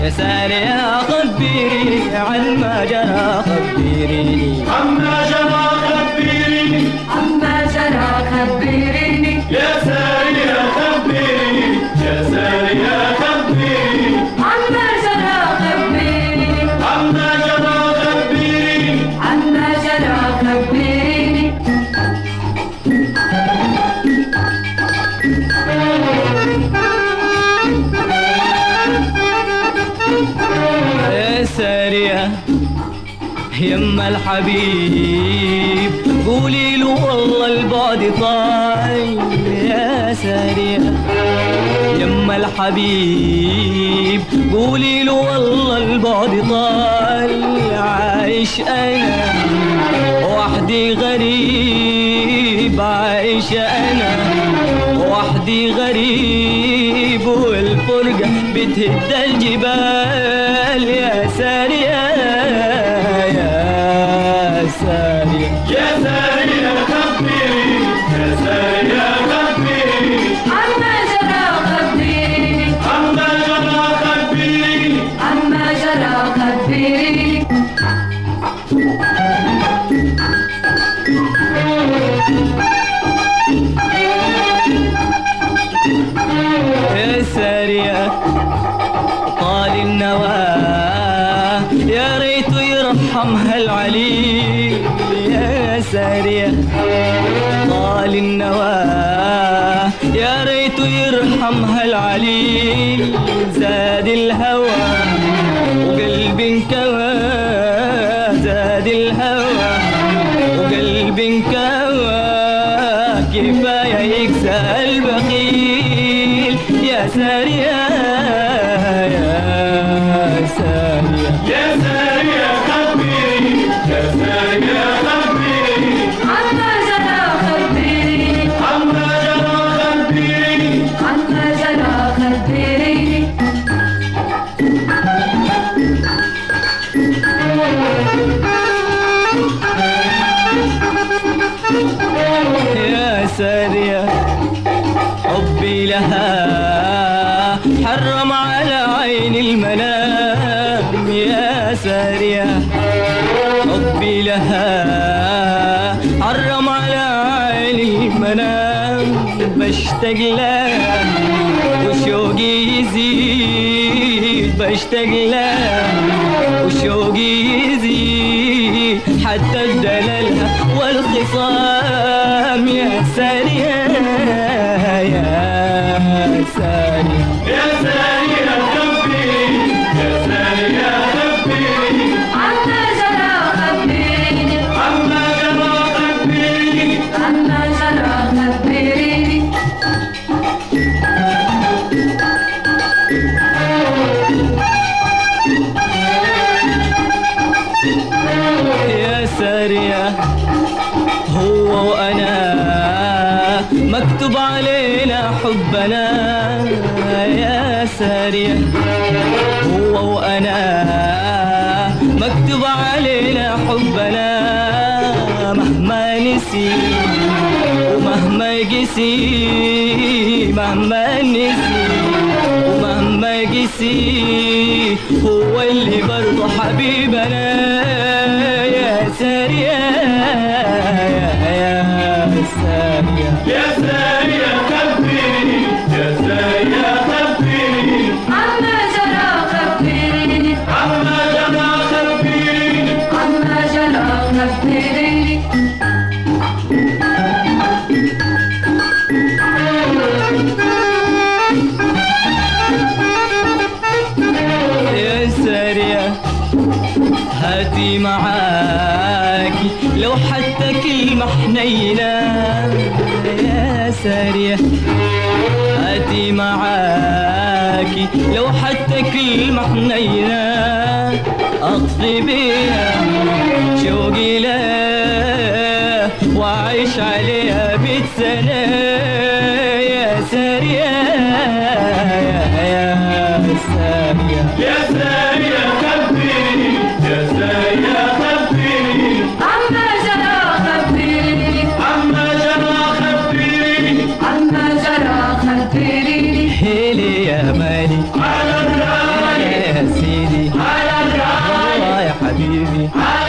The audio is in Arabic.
يا سارية خبريني عن ما جرى خبريني عما جرى خبريني عما جرى خبريني يا سارية خبريني يا سارية خبريني عما جرى خبريني عما جرى خبريني عما جرى خبريني يا سارية يما الحبيب قولي له والله البعد طال يا سارية يما الحبيب قولي له والله البعد طال عايش انا وحدي غريب عايش انا وحدي غريب والفرقة بتهد الجبال يا سارية يا سارية يا سارية خبريني يا سارية خبريني عما جرى خبريني عما جرى خبريني عما جرى خبريني يا سارية طال النواه يا ريت يرحمها العليل يا سارية طال النواه يا ريت يرحمها العليل زاد الهوى وقلبي انكوى زاد الهوى وقلبي انكوى كفاية يكسى البخيل يا سارية يا سارية يا سارية خبريني يا سارية خبريني عما جرى خبريني عما جرى خبريني عما جرى خبريني يا سارية حبي لها حرم على عين المنام يا سارية حبي لها حرم على عين المنام بشتاق لها وشوقي يزيد بشتاق لها وشوقي يزيد حتى الدلالها والخصام يا سارية يا سارية يا سارية خبريني يا سارية خبريني عما جرى خبريني عما جرى خبريني عما جرى خبريني يا سارية هو وأنا مكتوب علينا حبنا يا سارية هو وأنا مكتوب علينا حبنا مهما نسي ومهما قسي مهما نسي ومهما قسي هو اللي برضه حبيبنا يا سارية يا سارية يا سارية خبريني يا سارية خبريني عما جرى خبريني عما جرى خبريني عما جرى خبريني يا سارية هاتي معاكي لو حتى كلمة حنينة يا سارية هاتي معاكي لو حتى كلمة حنينة أطفي بيها شوقي لها وأعيش عليها 100 سنة يا سارية يا سارية يا سارية خبريني يا سارية خبريني عما جرى خبريني عما جرى خبريني عما جرى خبريني هيلي يا مالي على الراية يا خبيري.